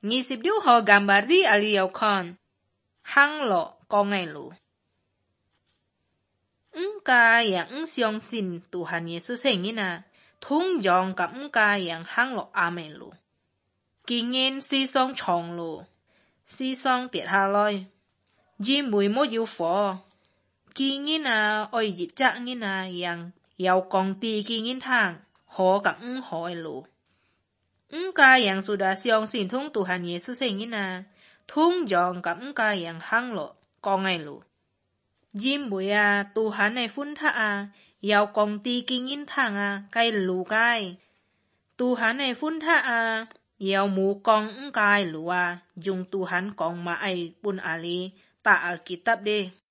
Ngisip ho gambari aliyaw kon. Hang lo có ngày lũ. Ka yang siong sin Tuhan Yesus na thung jong ka ka yang hang lo amen lũ. Kinh nghiệm si song chong lũ. Si song tiệt hà loi. Ji mùi mô yêu phó. Kinh nghiệm oi dịch chắc yang yaw kong ti kinh nghiệm thang. Ho ka hỏi lũ. Ka yang sudah siong sin thung Tuhan Yesus na thung jong ka yang hang lo có ngày lũ. Jim bùi Tuhan này phun thạ yaw kong ti kinh in thang cái lũ cái. Tuhan này phun thạ yaw mu kong cái lũ dùng Tuhan kong ma ai pun ali ta Alkitab de.